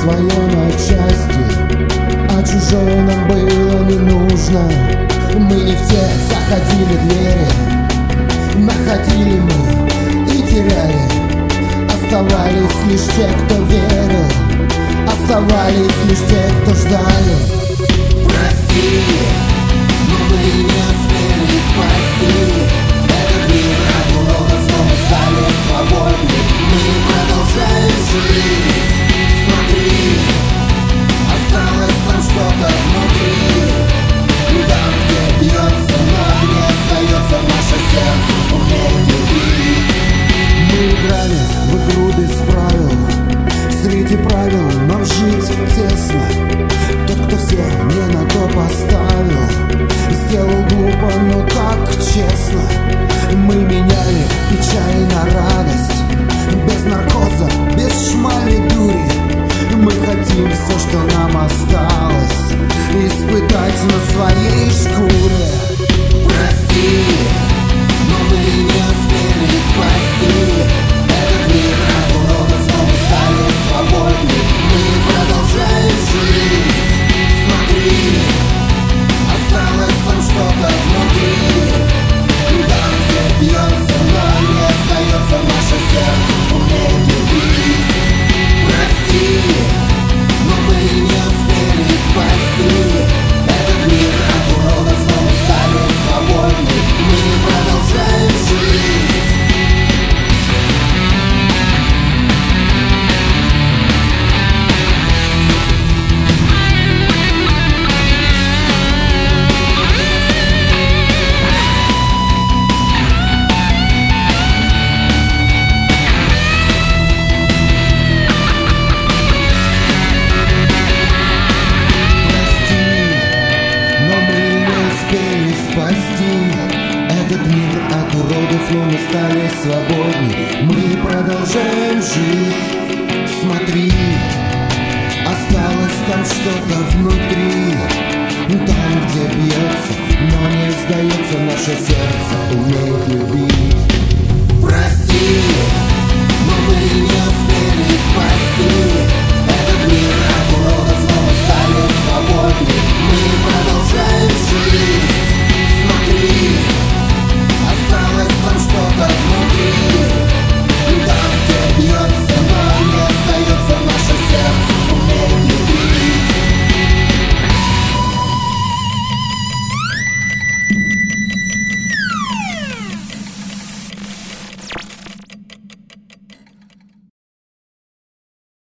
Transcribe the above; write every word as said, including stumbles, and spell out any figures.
свое на части, а чужое нам было не нужно. Мы не в те заходили двери, находили мы и теряли. Оставались лишь те, кто верил, оставались лишь те, кто ждали. Прости, но мы не успели спасти этот мир от уродов, но мы стали свободны. Мы продолжаем жить. Смотри, осталось там что-то внутри, там, где бьется, но не остается наше сердце, умеет любить. Мы играли в игру без правил, среди правил нам жить тесно. Тот, кто всех не на то поставил, сделал глупо, но так честно. Мы меняли печаль на радость, без наркоза, без шмали дури. Мы хотим все, что нам осталось, испытать на своей шкуре. Прости, но мы не успели спасти этот мир от уродов, но мы стали свободны. Мы продолжаем жить. Смотри, осталось там что-то внутри, там, где бьется, но не остается наше сердце, умеет любить. Прости, но мы не успели спасти этот мир от уродов, но мы стали свободны. Мы продолжаем жить. Этот мир от уродов, но мы стали свободны. Мы продолжаем жить. Смотри, осталось там что-то внутри, там, где бьется, но не сдается наше сердце, умеет любить.